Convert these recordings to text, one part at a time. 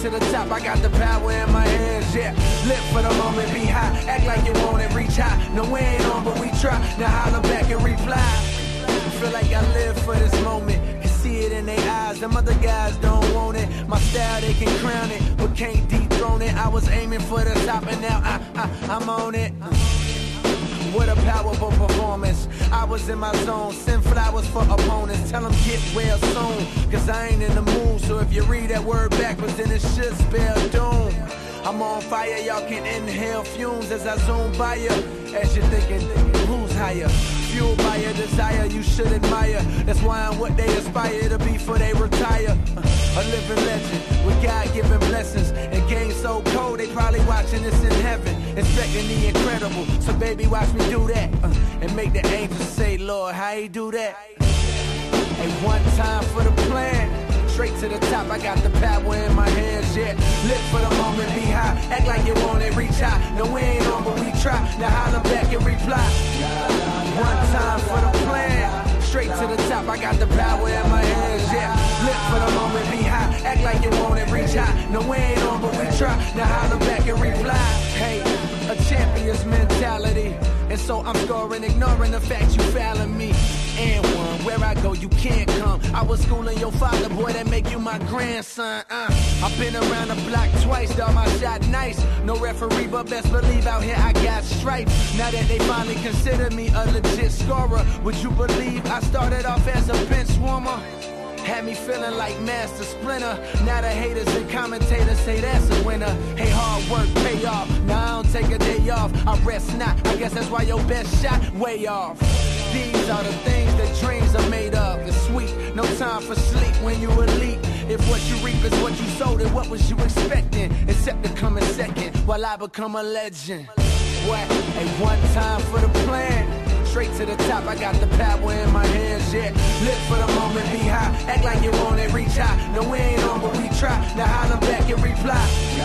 to the top, I got the power in my hands, yeah. Live for the moment, be high, act like you want it, reach high. No, we ain't on, but we try. Now holler back and reply. Feel like I live for this moment. Can see it in their eyes, them other guys don't want it. My style, they can crown it, but can't dethrone it. I was aiming for the top and now I'm on it. What a powerful performance. I was in my zone, send flowers for opponents. Tell them get well soon, cause I ain't in the mood. So if you read that word backwards, then it should spell doom. I'm on fire, y'all can inhale fumes as I zoom by you. As you're thinking, who's higher? Fueled by a desire you should admire. That's why I'm what they aspire to be before they retire. A living legend with God-given blessings. And game so cold, they probably watching this in heaven, expecting the incredible. So baby, watch me do that, and make the angels say, Lord, how he do that? Hey, one time for the plan. Straight to the top, I got the power in my hands, yeah. Live for the moment, be high, act like you want it, reach high. No, we ain't on, but we try. Now holler back and reply. One time for the plan. Straight to the top, I got the power in my hands, yeah. Live for the moment, be high, act like you want it, reach high. No, we ain't on, but we try. Now holler back and reply. Hey, a champion's mentality. And so I'm scoring, ignoring the fact you fouling me. And one, where I go, you can't come. I was schooling your father, boy, that make you my grandson. I've been around the block twice, dog, my shot nice. No referee, but best believe out here I got stripes. Now that they finally consider me a legit scorer, would you believe I started off as a bench warmer? Had me feeling like Master Splinter. Now the haters and commentators say that's a winner. Hey, hard work pay off. Now I don't take a day off, I rest not. I guess that's why your best shot way off. These are the things that dreams are made of. It's sweet, no time for sleep when you elite. If what you reap is what you sow, then what was you expecting? Except to come in second while I become a legend. What? Hey, one time for the plan. Straight to the top, I got the power in my hands, yeah. Live for the moment, be high, act like you want it, reach high. No, we ain't on, but we try. Now holler back and reply.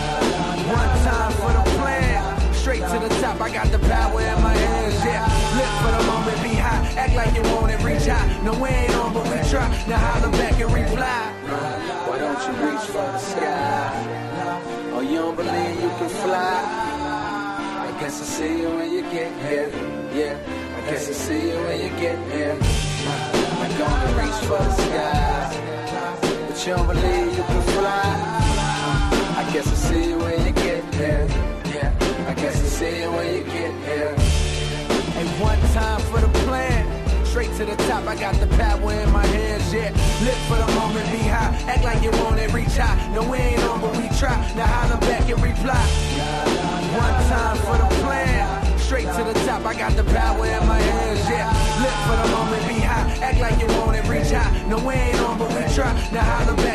One time for the plan. Straight to the top, I got the power in my hands, yeah. Live for the moment, be high, act like you want it, reach high. No, we ain't on, but we try. Now holler back and reply. Why don't you reach for the sky? Oh, you don't believe you can fly? I guess I'll see you when you get here, yeah. I guess I'll see you when you get here. I'm gonna reach for the sky, but you don't believe you can fly. I guess I'll see you when you get here, yeah. I guess I'll see you when you get here. Hey, one time for the plan. Straight to the top, I got the power in my hands, yeah. Live for the moment, be high, act like you want it, reach high. No, we ain't on, but we try. Now holler back and reply. One time for the plan. Straight to the top, I got the power in my hands, yeah. Live for the moment, be high, act like you want it, reach high. No, we ain't on, but we try. Now holler back.